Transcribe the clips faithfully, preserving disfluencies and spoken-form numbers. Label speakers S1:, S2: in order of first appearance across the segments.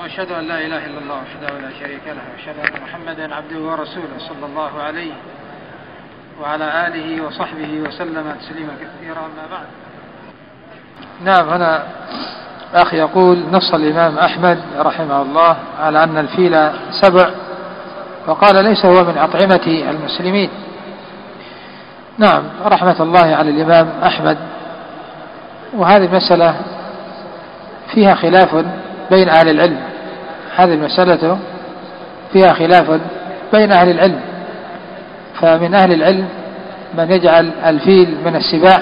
S1: وأشهد أن لا إله إلا الله وحده لا شريك له وأشهد أن محمدا عبده ورسوله صلى الله عليه وعلى آله وصحبه وسلم تسليما كثيرا. أما بعد.
S2: نعم، هنا أخ يقول: نص الإمام أحمد رحمه الله على أن الفيل سبع، وقال ليس هو من أطعمة المسلمين. نعم، رحمة الله على الإمام أحمد. وهذه المسألة فيها خلاف بين أهل العلم، هذه المسألة فيها خلاف بين أهل العلم، فمن أهل العلم من يجعل الفيل من السباع،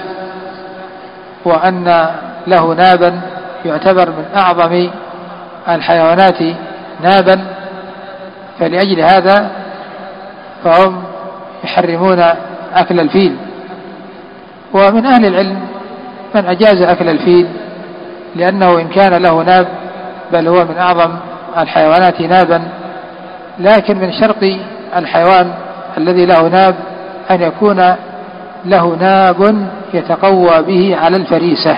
S2: وأن له نابا يعتبر من أعظم الحيوانات نابا، فلأجل هذا فهم يحرمون أكل الفيل. ومن أهل العلم من أجاز أكل الفيل، لأنه إن كان له ناب بل هو من أعظم الحيوانات نابا، لكن من شرط الحيوان الذي له ناب أن يكون له ناب يتقوى به على الفريسة،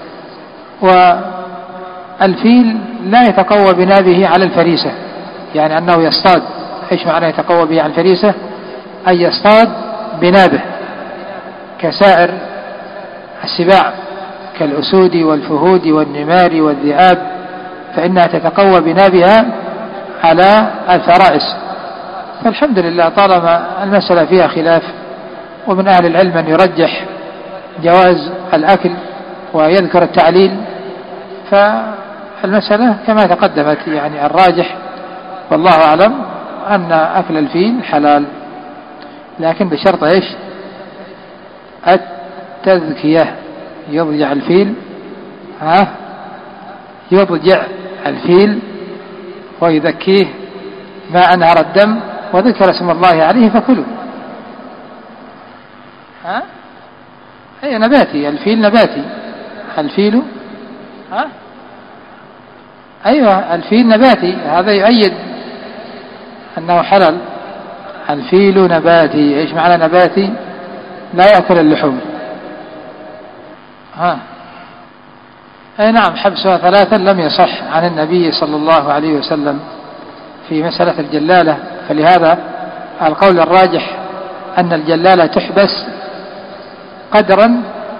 S2: والفيل لا يتقوى بنابه على الفريسة، يعني أنه يصطاد. إيش معنى يتقوى به على الفريسة؟ أي يصطاد بنابه كسائر السباع كالأسود والفهود والنمار والذئاب، فإنها تتقوى بنابها على الفرائس. فالحمد لله، طالما المسألة فيها خلاف، ومن أهل العلم من يرجح جواز الأكل ويذكر التعليل، فالمسألة كما تقدمت، يعني الراجح والله أعلم أن أكل الفيل حلال، لكن بشرط إيش؟ التذكية. يضجع الفيل ها يضجع الفيل ويذكيه ما أنهر الدم وذكر اسم الله عليه فكلوا. ها هي نباتي، الفيل نباتي. الفيل ها أيوة الفيل نباتي، هذا يؤيد أنه حلال. الفيل نباتي. إيش معنى نباتي؟ لا يأكل اللحوم. ها أي نعم، حبسها ثلاثا لم يصح عن النبي صلى الله عليه وسلم في مسألة الجلالة، فلهذا القول الراجح أن الجلالة تحبس قدرا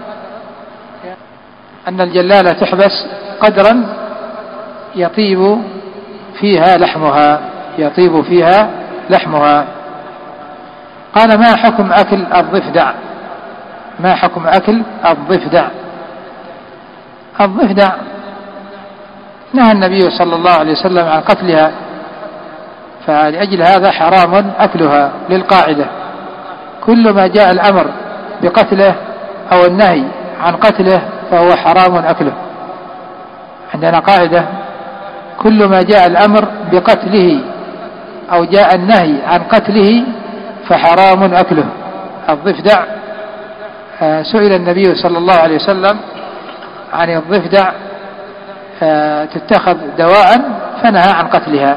S2: أن الجلالة تحبس قدرا يطيب فيها لحمها يطيب فيها لحمها. قال: ما حكم أكل الضفدع؟ ما حكم أكل الضفدع؟ الضفدع نهى النبي صلى الله عليه وسلم عن قتلها، فلأجل هذا حرام أكلها، للقاعدة: كل ما جاء الأمر بقتله أو النهي عن قتله فهو حرام أكله. عندنا قاعدة: كل ما جاء الأمر بقتله أو جاء النهي عن قتله فحرام أكله. الضفدع سئل النبي صلى الله عليه وسلم عن الضفدع تتخذ دواء، فنهى عن قتلها.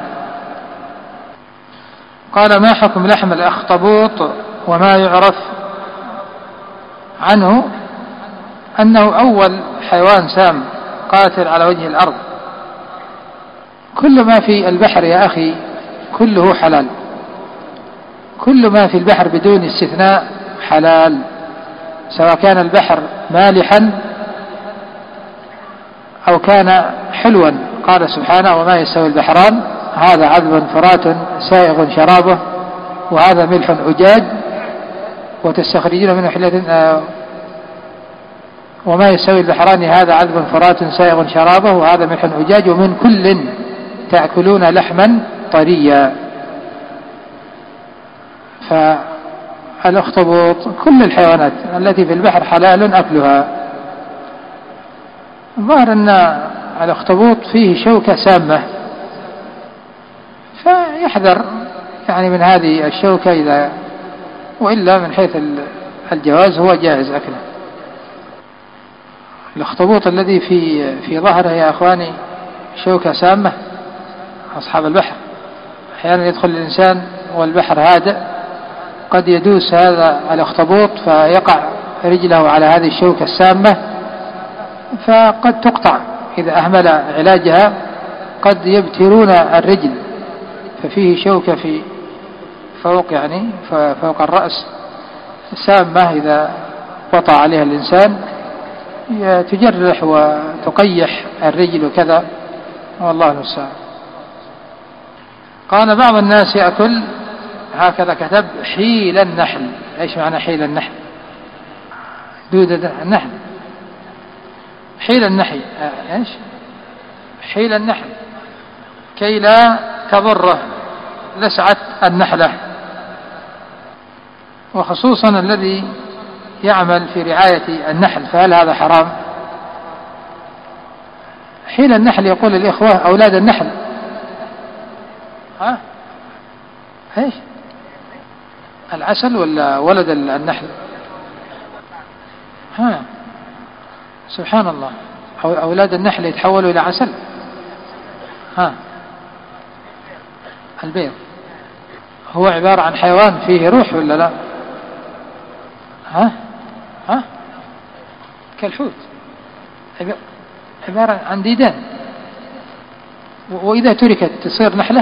S2: قال: ما حكم لحم الأخطبوط؟ وما يعرف عنه أنه أول حيوان سام قاتل على وجه الأرض. كل ما في البحر يا أخي كله حلال، كل ما في البحر بدون استثناء حلال، سواء كان البحر مالحا أو كان حلوا. قال سبحانه: وما يستوي البحران هذا عذب فرات سائغ شرابه وهذا ملح أجاج وتستخرجون منه حلية. آه وما يستوي البحران هذا عذب فرات سائغ شرابه وهذا ملح أجاج ومن كل تأكلون لحما طريا. فالأخطبوط كل الحيوانات التي في البحر حلال أكلها. الظاهر أن الأخطبوط فيه شوكة سامة، فيحذر يعني من هذه الشوكة، إذا وإلا من حيث الجواز هو جائز أكله. الأخطبوط الذي في في ظهره يا أخواني شوكة سامة، أصحاب البحر أحيانا يدخل الإنسان والبحر هادئ، قد يدوس هذا الأخطبوط فيقع رجله على هذه الشوكة السامة، فقد تقطع إذا أهمل علاجها قد يبترون الرجل، ففيه شوكة في فوق يعني فوق الرأس سامة، إذا وطأ عليها الإنسان تجرح وتقيح الرجل وكذا، والله المستعان. قال بعض الناس يأكل، هكذا كتب، حيل النحل. ايش معنى حيل النحل؟ دودة النحل. حيل النحل ايش؟ حيل النحل كي لا تضره لسعة النحلة، وخصوصا الذي يعمل في رعاية النحل، فهل هذا حرام؟ حيل النحل يقول الإخوة أولاد النحل. ها ايش؟ العسل ولا ولد النحل؟ ها سبحان الله، أولاد النحل يتحولوا إلى عسل. ها البيض هو عبارة عن حيوان فيه روح ولا لا؟ ها ها كالحوت، عبارة عن ديدان، وإذا تركت تصير نحلة،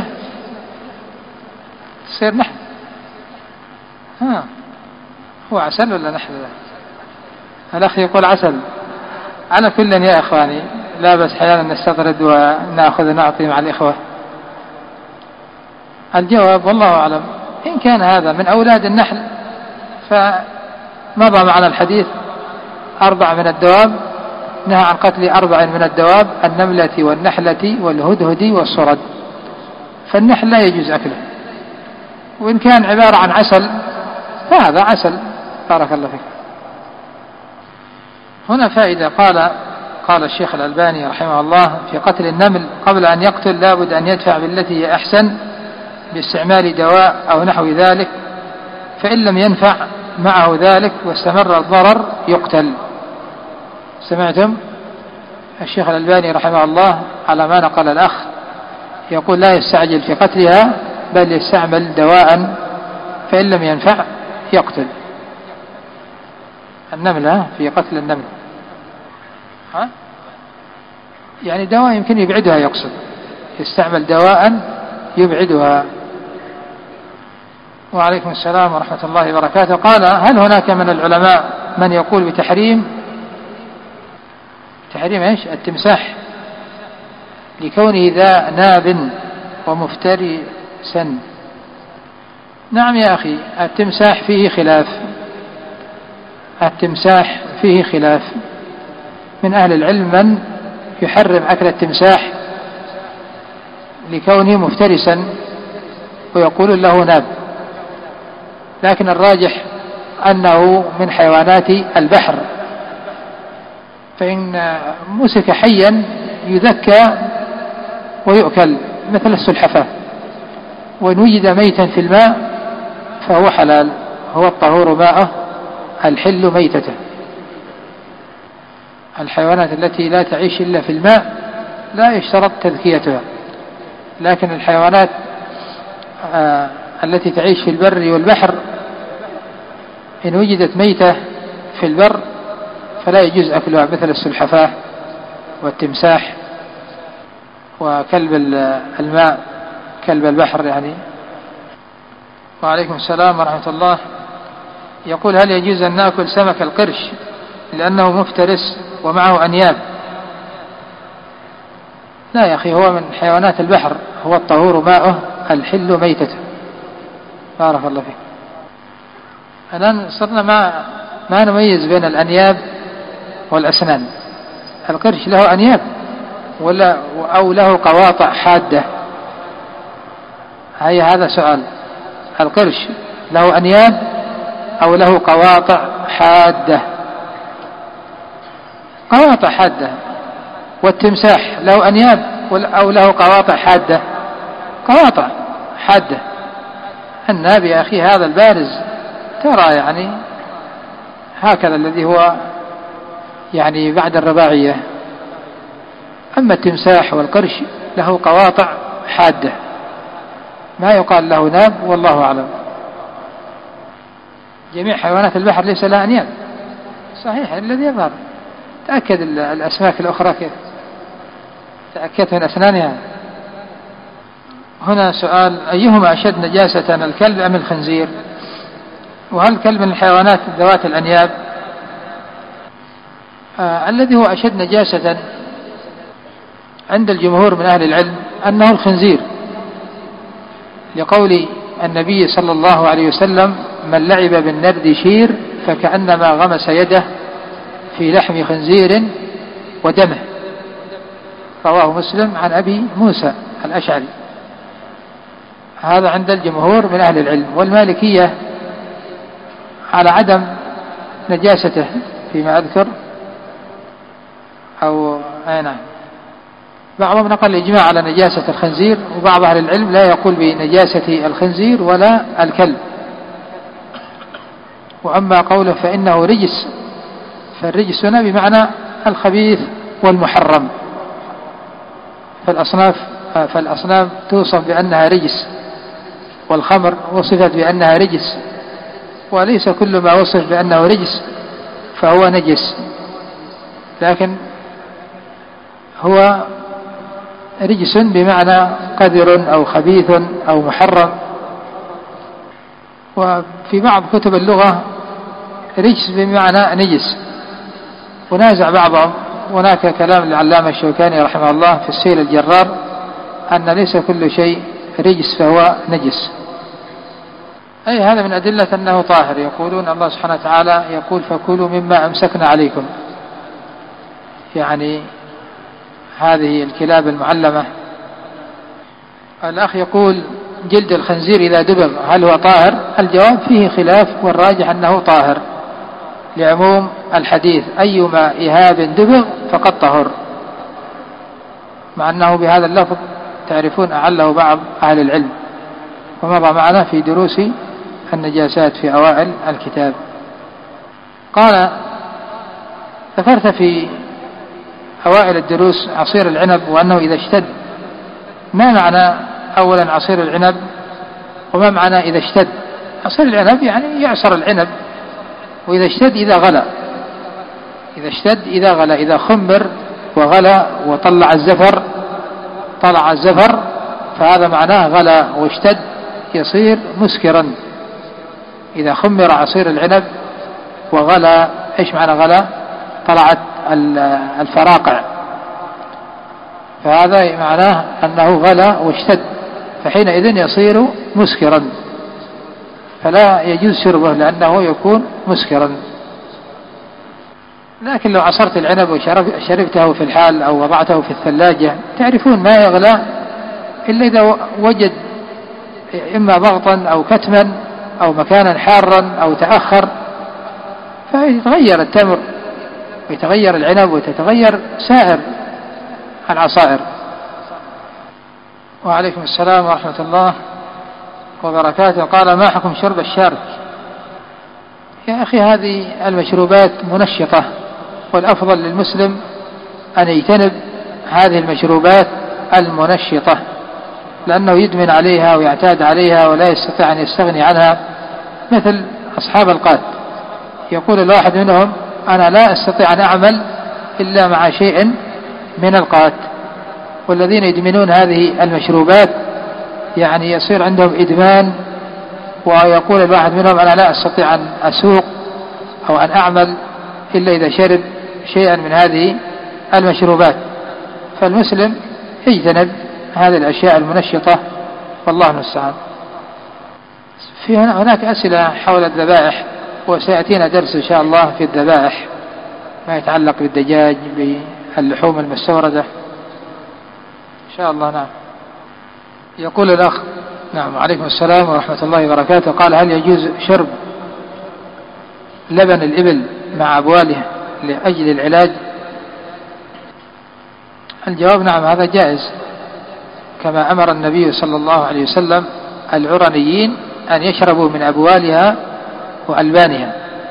S2: تصير نحل. ها هو عسل ولا نحل؟ الأخ يقول عسل. على كل يا إخواني لا بس حيانا نستطرد ونأخذ ونعطي مع الإخوة. الجواب والله أعلم، إن كان هذا من أولاد النحل فمضى معنا الحديث أربع من الدواب، نهى عن قتل أربع من الدواب: النملة والنحلة والهدهد والصرد، فالنحل لا يجوز أكله. وإن كان عبارة عن عسل فهذا عسل. بارك الله فيك. هنا فائدة. قال قال الشيخ الألباني رحمه الله في قتل النمل: قبل أن يقتل لابد أن يدفع بالتي هي أحسن باستعمال دواء أو نحو ذلك، فإن لم ينفع معه ذلك واستمر الضرر يقتل. سمعتم الشيخ الألباني رحمه الله على ما نقل الأخ، يقول لا يستعجل في قتلها بل يستعمل دواء، فإن لم ينفع يقتل النملة في قتل النمل. ها؟ يعني دواء يمكن يبعدها، يقصد يستعمل دواء يبعدها. وعليكم السلام ورحمة الله وبركاته. قال: هل هناك من العلماء من يقول بتحريم تحريم ايش التمساح لكونه ذا ناب ومفترسا؟ نعم يا أخي، التمساح فيه خلاف التمساح فيه خلاف من أهل العلم من يحرم أكل التمساح لكونه مفترسا ويقول له ناب، لكن الراجح أنه من حيوانات البحر، فإن مسك حيا يذكى ويؤكل مثل السلحفاة، وإن وجد ميتا في الماء فهو حلال، هو الطهور ماءه الحل ميتته. الحيوانات التي لا تعيش إلا في الماء لا يشترط تذكيتها، لكن الحيوانات آه التي تعيش في البر والبحر إن وجدت ميتة في البر فلا يجوز أكلها، مثل السلحفاة والتمساح وكلب الماء، كلب البحر يعني. وعليكم السلام ورحمة الله. يقول: هل يجوز أن نأكل سمك القرش لأنه مفترس ومعه أنياب؟ لا يا أخي، هو من حيوانات البحر، هو الطهور ماءه الحل ميتته. بارك الله فيك. الآن صرنا ما ما نميز بين الأنياب والأسنان. القرش له أنياب ولا أو له قواطع حادة؟ هاي هذا سؤال. القرش له أنياب أو له قواطع حادة؟ قواطع حادة. والتمساح له أنياب أو له قواطع حادة؟ قواطع حادة. الناب يا أخي هذا البارز، ترى يعني هكذا الذي هو يعني بعد الرباعية. أما التمساح والقرش له قواطع حادة، ما يقال له ناب، والله أعلم. جميع حيوانات البحر ليس لها أنياب، صحيح الذي يظهر. تأكد الأسماك الأخرى كيف، تأكدت من أسنانها. هنا سؤال: أيهما أشد نجاسة، الكلب أم الخنزير؟ وهل الكلب من الحيوانات ذوات الأنياب؟ آه الذي هو أشد نجاسة عند الجمهور من أهل العلم أنه الخنزير، لقول النبي صلى الله عليه وسلم: من لعب بالنردشير فكأنما غمس يده في لحم خنزير ودمه، رواه مسلم عن أبي موسى الأشعري. هذا عند الجمهور من أهل العلم. والمالكية على عدم نجاسته فيما أذكر، أو أي نعم، بعضهم نقل الإجماع على نجاسة الخنزير، وبعض أهل العلم لا يقول بنجاسة الخنزير ولا الكلب. وأما قوله فإنه رجس، فالرجس هنا بمعنى الخبيث والمحرم، فالأصناف فالأصنام توصف بأنها رجس، والخمر وصفت بأنها رجس، وليس كل ما وصف بأنه رجس فهو نجس، لكن هو رجس بمعنى قذر أو خبيث أو محرم. وفي بعض كتب اللغة رجس بمعنى نجس، ونازع بعضهم. هناك كلام للعلامة الشوكاني رحمه الله في السيل الجرار أن ليس كل شيء رجس فهو نجس، أي هذا من أدلة أنه طاهر. يقولون الله سبحانه وتعالى يقول: فكلوا مما أمسكنا عليكم، يعني هذه الكلاب المعلمة. الأخ يقول: جلد الخنزير إذا دبغ هل هو طاهر؟ الجواب فيه خلاف، والراجح أنه طاهر لعموم الحديث: أيما إهاب دبغ فقد طهر، مع أنه بهذا اللفظ تعرفون أعله بعض أهل العلم، ومضى معنا في دروس النجاسات في أوائل الكتاب. قال: ذكرت في أوائل الدروس عصير العنب وأنه إذا اشتد، ما معنى أولا عصير العنب، وما معنى إذا اشتد؟ عصير العنب يعني يعصر العنب، وإذا اشتد إذا غلى، إذا اشتد إذا غلى، إذا خمر وغلى وطلع الزفر، طلع الزفر فهذا معناه غلى واشتد، يصير مسكرا. إذا خمر عصير العنب وغلى، إيش معنى غلى؟ طلعت الفراقع، فهذا معناه أنه غلى واشتد، فحينئذ يصير مسكرا، فلا يجوز شربه لأنه يكون مسكرا. لكن لو عصرت العنب وشربته في الحال أو وضعته في الثلاجة، تعرفون ما يغلى إلا إذا وجد إما ضغطا أو كتما أو مكانا حارا أو تأخر، فيتغير التمر ويتغير العنب وتتغير سائر العصائر. وعليكم السلام ورحمة الله وبركاته. قال: ما حكم شرب الشارك؟ يا أخي هذه المشروبات منشطة، والأفضل للمسلم أن يجتنب هذه المشروبات المنشطة، لأنه يدمن عليها ويعتاد عليها ولا يستطيع أن يستغني عنها، مثل أصحاب القات. يقول الواحد منهم: أنا لا أستطيع أن أعمل إلا مع شيء من القات. والذين يدمنون هذه المشروبات يعني يصير عندهم إدمان، ويقول الواحد منهم: أنا لا أستطيع أن أسوق أو أن أعمل إلا إذا شرب شيئا من هذه المشروبات. فالمسلم يجتنب هذه الأشياء المنشطة، والله المستعان. في هناك أسئلة حول الذبائح، وسيأتينا درس إن شاء الله في الذبائح، ما يتعلق بالدجاج، باللحوم المستوردة إن شاء الله. نعم. يقول الأخ: نعم، عليكم السلام ورحمة الله وبركاته. قال: هل يجوز شرب لبن الإبل مع أبواله لأجل العلاج؟ الجواب: نعم، هذا جائز، كما أمر النبي صلى الله عليه وسلم العرنيين أن يشربوا من أبوالها وألبانها.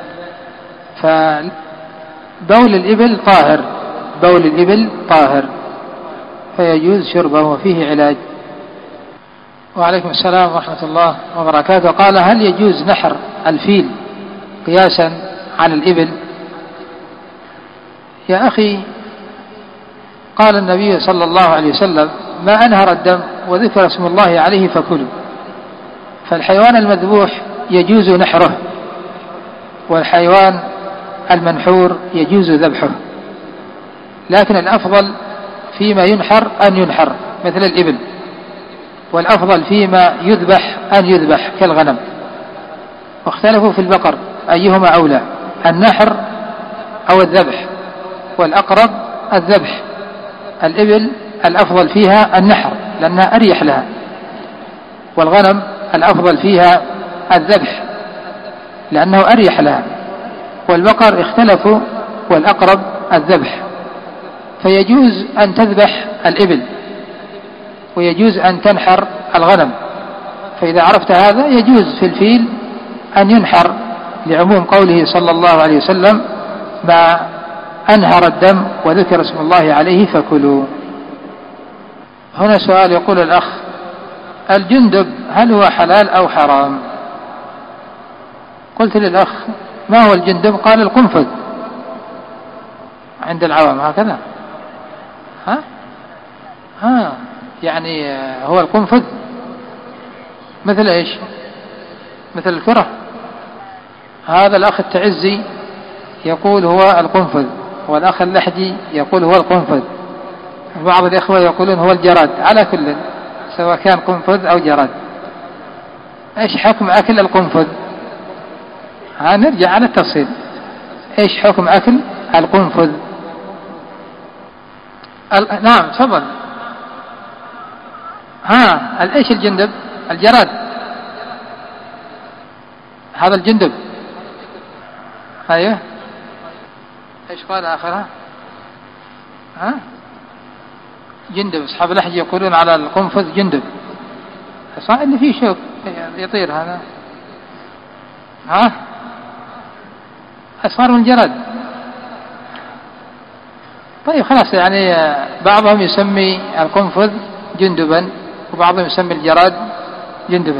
S2: فبول الإبل طاهر، بول الإبل طاهر، فيجوز شربه وفيه علاج. وعليكم السلام ورحمة الله وبركاته. قال: هل يجوز نحر الفيل قياسا على الإبل؟ يا أخي، قال النبي صلى الله عليه وسلم: ما أنهر الدم وذكر اسم الله عليه فكلوا. فالحيوان المذبوح يجوز نحره، والحيوان المنحور يجوز ذبحه، لكن الأفضل فيما ينحر أن ينحر مثل الإبل، والأفضل فيما يذبح أن يذبح كالغنم. واختلفوا في البقر أيهما أولى، النحر أو الذبح، والأقرب الذبح. الإبل الأفضل فيها النحر لأنها أريح لها، والغنم الأفضل فيها الذبح لأنه أريح لها، والبقر اختلفوا والأقرب الذبح. فيجوز أن تذبح الإبل ويجوز أن تنحر الغنم. فإذا عرفت هذا يجوز في الفيل أن ينحر لعموم قوله صلى الله عليه وسلم ما أنهر الدم وذكر اسم الله عليه فكلوا. هنا سؤال يقول الأخ: الجندب هل هو حلال أو حرام؟ قلت للأخ: ما هو الجندب؟ قال: القنفذ عند العوام هكذا. ها ها يعني هو القنفذ مثل ايش؟ مثل الكرة. هذا الأخ التعزي يقول هو القنفذ، والأخ اللحجي يقول هو القنفذ، بعض الإخوة يقولون هو الجراد. على كل سواء كان قنفذ أو جراد، ايش حكم أكل القنفذ؟ ها نرجع على التفصيل. ايش حكم أكل القنفذ؟ نعم تفضل. ها ايش الجندب؟ الجراد، هذا الجندب. ايوه ايش قال آخرها؟ ها جندب. أصحاب اللحج يقولون على القنفذ جندب، صح اللي فيه شوك يطير هذا. ها أصغر من الجراد. طيب خلاص، يعني بعضهم يسمي القنفذ جندبا وبعضهم يسمي الجراد جندبا.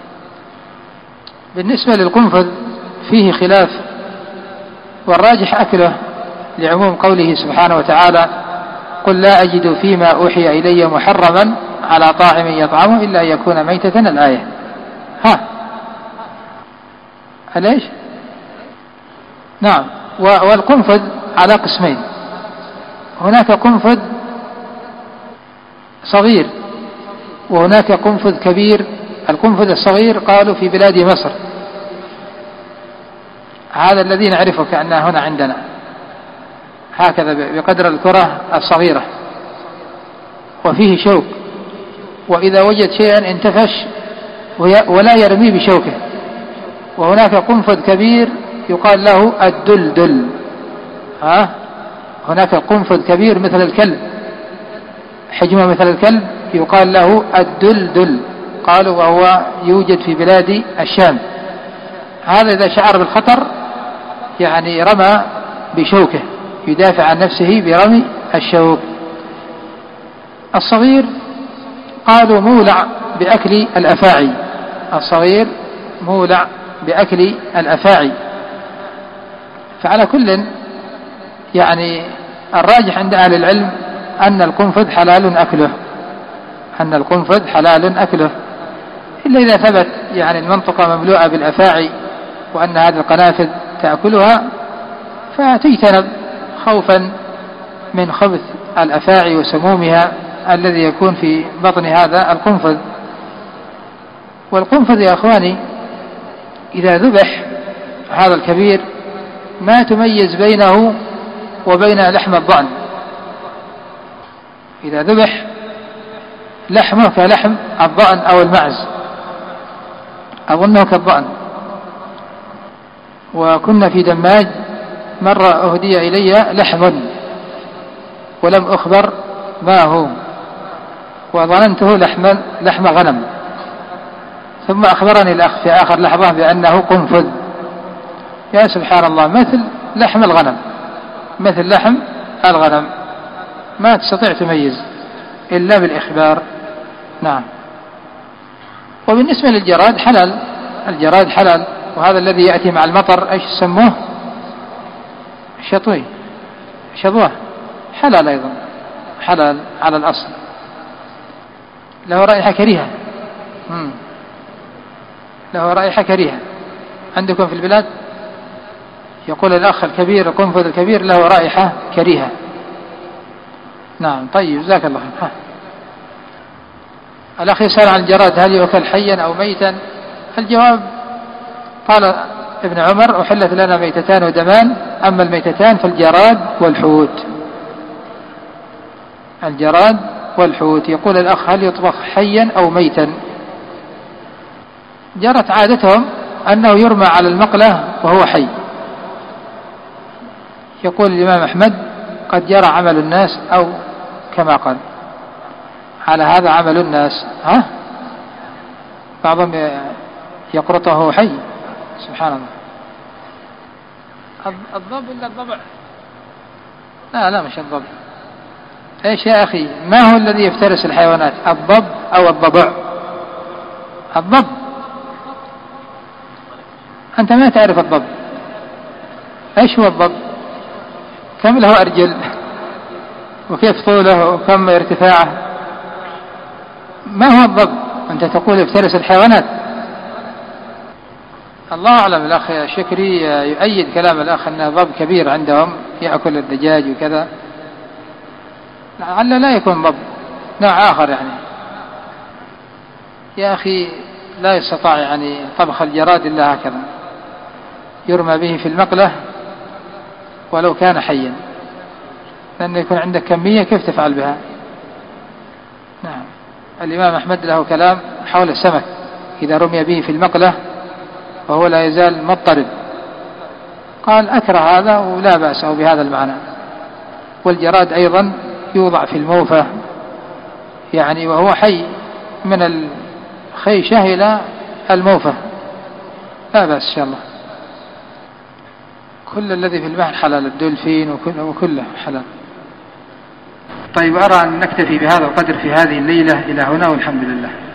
S2: بالنسبة للقنفذ فيه خلاف، والراجح أكله لعموم قوله سبحانه وتعالى: قل لا أجد فيما أوحي إلي محرما على طاعم يطعمه إلا أن يكون ميتة. الآية. ها ليش؟ نعم. والقنفذ على قسمين، هناك قنفذ صغير وهناك قنفذ كبير. القنفذ الصغير قالوا في بلاد مصر، هذا الذي نعرفه كأنه هنا عندنا هكذا بقدر الكرة الصغيرة وفيه شوك، وإذا وجد شيئا انتفش ولا يرمي بشوكه. وهناك قنفذ كبير يقال له الدلدل. ها هناك قنفذ كبير مثل الكلب، حجمه مثل الكلب، يقال له الدلدل، قالوا وهو يوجد في بلاد الشام. هذا إذا شعر بالخطر يعني رمى بشوكه، يدافع عن نفسه برمي الشوك. الصغير قالوا مولع بأكل الأفاعي، الصغير مولع بأكل الأفاعي. فعلى كل يعني الراجح عند أهل العلم أن القنفذ حلال أكله، أن القنفذ حلال أكله، إلا إذا ثبت يعني المنطقة مملوءة بالأفاعي وأن هذه القنافذ تأكلها فتجتنب خوفا من خبث الأفاعي وسمومها الذي يكون في بطن هذا القنفذ. والقنفذ يا أخواني إذا ذبح هذا الكبير ما تميز بينه وبين لحم الضأن. إذا ذبح لحمه كلحم الضأن أو المعز، أظنه كالضأن. وكنا في دماج مرة أهدي إلي لحم ولم أخبر ما هو، وظننته لحم لحم غنم، ثم أخبرني الأخ في آخر لحظة بأنه قنفذ. يا سبحان الله، مثل لحم الغنم، مثل لحم الغنم، ما تستطيع تميز إلا بالإخبار. نعم. وبالنسبة للجراد حلال، الجراد حلال، وهذا الذي يأتي مع المطر ايش يسموه؟ شطوي، شظوة، حلال أيضا، حلال على الأصل. له رائحة كريهة. مم. له رائحة كريهة. عندكم في البلاد يقول الأخ الكبير القنفذ الكبير له رائحة كريهة. نعم. طيب جزاك الله خير. الأخ يسأل عن الجراد هل يؤكل حيا أو ميتا؟ الجواب قال ابن عمر أحلت لنا ميتتان ودمان، أما الميتتان فالجراد والحوت. الجراد والحوت. يقول الأخ هل يطبخ حيا أو ميتا؟ جرت عادتهم أنه يرمى على المقلة وهو حي. يقول الإمام أحمد قد جرى عمل الناس، أو كما قال على هذا عمل الناس. ها؟ بعضهم يقرطه وهو حي. سبحان الله. الضب إلا الضبع؟ لا لا مش الضب. ايش يا أخي؟ ما هو الذي يفترس الحيوانات، الضب أو الضبع؟ الضب. أنت ما تعرف الضب. ايش هو الضب؟ كم له أرجل، وكيف طوله، وكم ارتفاعه؟ ما هو الضب؟ أنت تقول يفترس الحيوانات. الله أعلم. الأخ شكري يؤيد كلام الأخ أنه ضب كبير عندهم يأكل الدجاج وكذا، لعل لا يكون ضب، نوع آخر يعني. يا أخي لا يستطاع يعني طبخ الجراد إلا هكذا، يرمى به في المقلة ولو كان حيا، لأنه يكون عندك كمية كيف تفعل بها. نعم. الإمام أحمد له كلام حول السمك إذا رمي به في المقلة وهو لا يزال مضطرب، قال أكره هذا ولا بأس بهذا المعنى. والجراد أيضا يوضع في الموفى يعني وهو حي، من الخيشة إلى الموفى لا بأس إن شاء الله. كل الذي في البحر حلال، الدولفين وكله حلال.
S1: طيب أرى أن نكتفي بهذا القدر في هذه الليلة إلى هنا، والحمد لله.